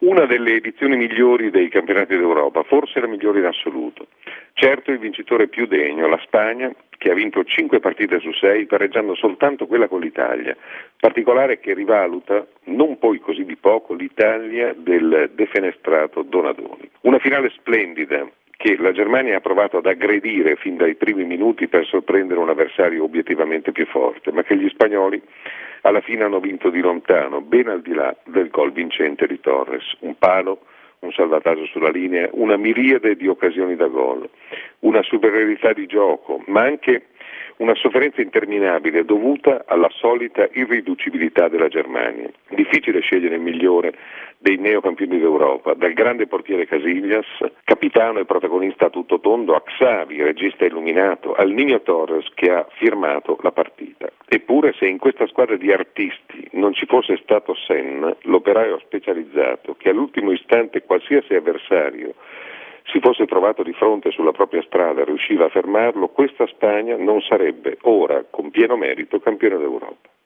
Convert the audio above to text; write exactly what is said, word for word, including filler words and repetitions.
una delle edizioni migliori dei campionati d'Europa, forse la migliore in assoluto. Certo il vincitore più degno, la Spagna, che ha vinto cinque partite su sei, pareggiando soltanto quella con l'Italia, particolare che rivaluta, non poi così di poco, l'Italia del defenestrato Donadoni. Una finale splendida, che la Germania ha provato ad aggredire fin dai primi minuti per sorprendere un avversario obiettivamente più forte, ma che gli spagnoli alla fine hanno vinto di lontano, ben al di là del gol vincente di Torres. Un palo, un salvataggio sulla linea, una miriade di occasioni da gol, una superiorità di gioco, ma anche una sofferenza interminabile dovuta alla solita irriducibilità della Germania. Difficile scegliere il migliore dei neocampioni d'Europa, dal grande portiere Casillas, capitano e protagonista a tutto tondo, a Xavi, regista illuminato, al Niño Torres che ha firmato la partita. Eppure se in questa squadra di artisti non ci fosse stato Senna, l'operaio specializzato che all'ultimo istante qualsiasi avversario si fosse trovato di fronte sulla propria strada e riusciva a fermarlo, questa Spagna non sarebbe ora con pieno merito campione d'Europa.